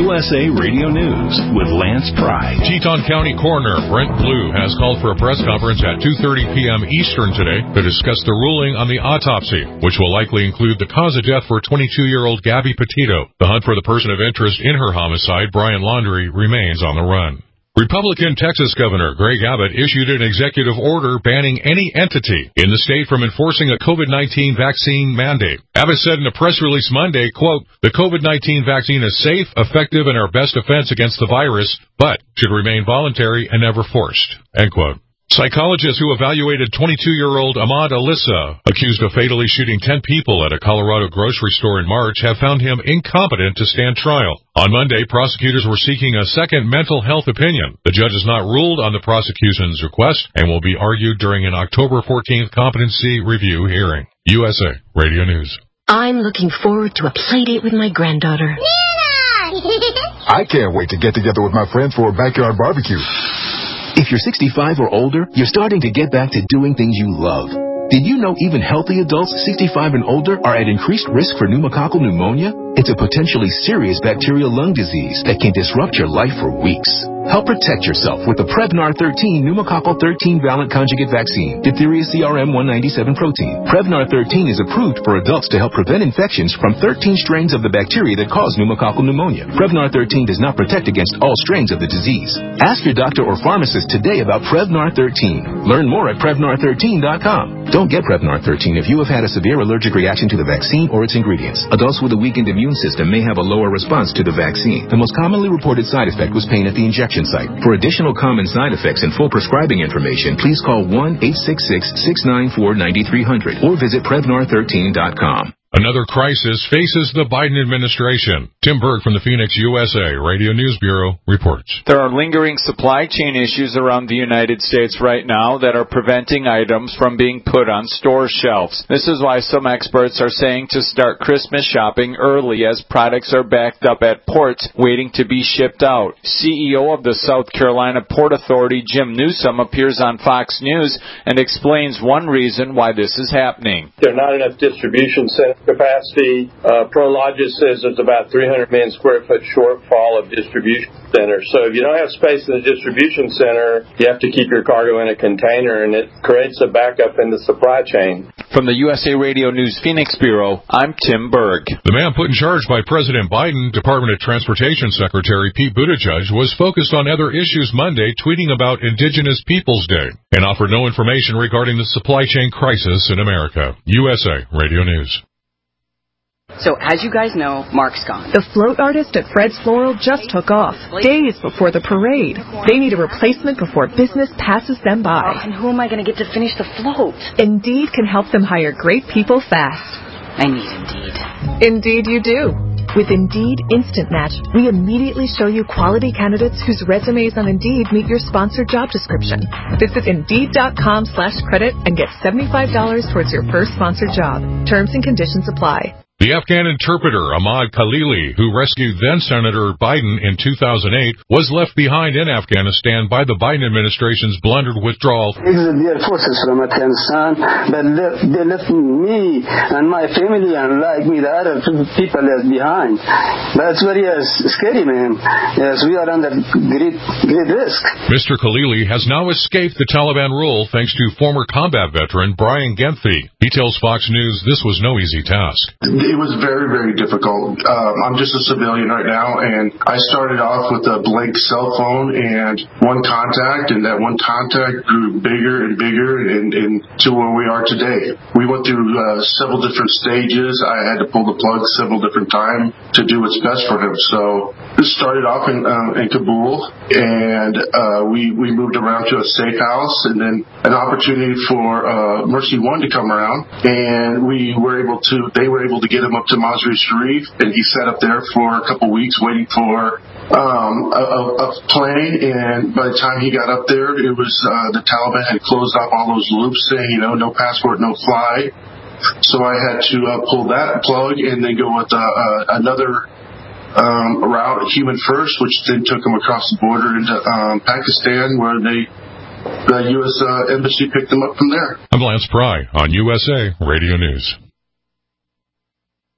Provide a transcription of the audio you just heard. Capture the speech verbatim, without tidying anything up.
U S A Radio News with Lance Pry. Teton County Coroner Brent Blue has called for a press conference at two thirty p.m. Eastern today to discuss the ruling on the autopsy, which will likely include the cause of death for twenty-two-year-old Gabby Petito. The hunt for the person of interest in her homicide, Brian Laundrie, remains on the run. Republican Texas Governor Greg Abbott issued an executive order banning any entity in the state from enforcing a COVID nineteen vaccine mandate. Abbott said in a press release Monday, quote, "The COVID nineteen vaccine is safe, effective, and our best defense against the virus, but should remain voluntary and never forced," end quote. Psychologists who evaluated twenty-two-year-old Ahmad Alissa, accused of fatally shooting ten people at a Colorado grocery store in March, have found him incompetent to stand trial. On Monday, prosecutors were seeking a second mental health opinion. The judge has not ruled on the prosecution's request and will be argued during an October fourteenth competency review hearing. U S A Radio News. I'm looking forward to a playdate with my granddaughter. I can't wait to get together with my friends for a backyard barbecue. If you're sixty-five or older, you're starting to get back to doing things you love. Did you know even healthy adults sixty-five and older are at increased risk for pneumococcal pneumonia? It's a potentially serious bacterial lung disease that can disrupt your life for weeks. Help protect yourself with the Prevnar thirteen pneumococcal thirteen valent conjugate vaccine, diphtheria C R M one ninety-seven protein. Prevnar thirteen is approved for adults to help prevent infections from thirteen strains of the bacteria that cause pneumococcal pneumonia. Prevnar thirteen does not protect against all strains of the disease. Ask your doctor or pharmacist today about Prevnar thirteen. Learn more at Prevnar thirteen dot com. Don't get Prevnar thirteen if you have had a severe allergic reaction to the vaccine or its ingredients. Adults with a weakened immune system may have a lower response to the vaccine. The most commonly reported side effect was pain at the injection site. For additional common side effects and full prescribing information, please call one eight six six, six nine four, nine three zero zero or visit Prevnar thirteen dot com. Another crisis faces the Biden administration. Tim Berg from the Phoenix U S A Radio News Bureau reports. There are lingering supply chain issues around the United States right now that are preventing items from being put on store shelves. This is why some experts are saying to start Christmas shopping early as products are backed up at ports waiting to be shipped out. C E O of the South Carolina Port Authority, Jim Newsom, appears on Fox News and explains one reason why this is happening. There are not enough distribution center capacity. Uh, Prologis says there's about three hundred million square foot shortfall of distribution centers. So if you don't have space in the distribution center, you have to keep your cargo in a container, and it creates a backup in the supply chain. From the U S A Radio News Phoenix Bureau, I'm Tim Berg. The man put in charge by President Biden, Department of Transportation Secretary Pete Buttigieg, was focused on other issues Monday, tweeting about Indigenous Peoples Day, and offered no information regarding the supply chain crisis in America. U S A Radio News. So, as you guys know, Mark's gone. The float artist at Fred's Floral just took off, days before the parade. They need a replacement before business passes them by. Oh, and who am I going to get to finish the float? Indeed can help them hire great people fast. I need Indeed. Indeed you do. With Indeed Instant Match, we immediately show you quality candidates whose resumes on Indeed meet your sponsored job description. Visit Indeed.com slash credit and get seventy-five dollars towards your first sponsored job. Terms and conditions apply. The Afghan interpreter Ahmad Khalili, who rescued then-Senator Biden in two thousand eight, was left behind in Afghanistan by the Biden administration's blundered withdrawal. These are the forces from Afghanistan, but they left me and my family and like me, the other people left behind. That's very uh, scary, man. Yes, we are under great, great risk. Mister Khalili has now escaped the Taliban rule thanks to former combat veteran Brian Genthy. He tells Fox News this was no easy task. It was very, very difficult. Um, I'm just a civilian right now, and I started off with a blank cell phone and one contact, and that one contact grew bigger and bigger and, and to where we are today. We went through uh, several different stages. I had to pull the plug several different times to do what's best for him. So this started off in, uh, in Kabul, and uh, we, we moved around to a safe house, and then an opportunity for uh, Mercy One to come around, and we were able to, they were able to get get him up to Mazar-e Sharif, and he sat up there for a couple weeks waiting for um, a, a, a plane, and by the time he got up there, it was uh, the Taliban had closed off all those loops saying, you know, no passport, no fly. So I had to uh, pull that plug and then go with uh, uh, another um, route, Human First, which then took him across the border into um, Pakistan, where they the U S Uh, embassy picked him up from there. I'm Lance Pry on U S A Radio News.